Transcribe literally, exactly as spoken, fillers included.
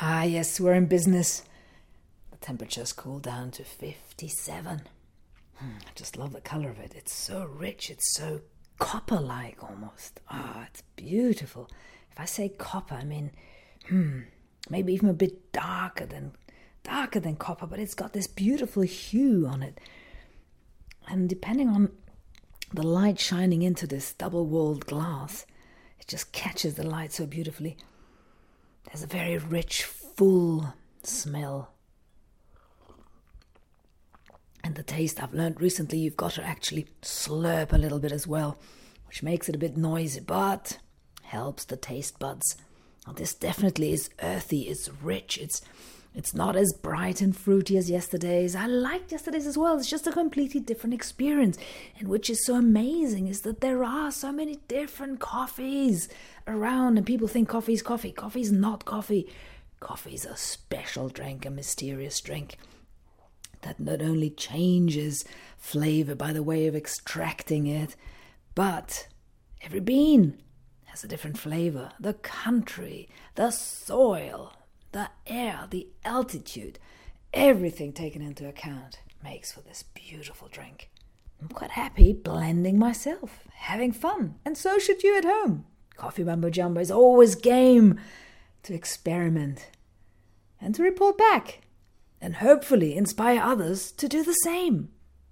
Ah, yes, we're in business. The temperature's cooled down to fifty-seven. Hmm, I just love the colour of it. It's so rich. It's so copper-like almost. Ah, it's beautiful. If I say copper, I mean, hmm, maybe even a bit darker than darker than copper, but it's got this beautiful hue on it. And depending on the light shining into this double-walled glass, it just catches the light so beautifully. There's a very rich, full smell. And the taste, I've learned recently, you've got to actually slurp a little bit as well, which makes it a bit noisy, but helps the taste buds. Now, this definitely is earthy, it's rich, it's it's not as bright and fruity as yesterday's. I liked yesterday's as well. It's just a completely different experience. And which is so amazing is that there are so many different coffees around, and people think coffee is coffee. Coffee is not coffee. Coffee is a special drink, a mysterious drink that not only changes flavor by the way of extracting it, but every bean has a different flavor. The country, the soil, the air, the altitude, everything taken into account makes for this beautiful drink. I'm quite happy blending myself, having fun, and so should you at home. Coffee Mumbo Jumbo is always game to experiment and to report back, and hopefully inspire others to do the same.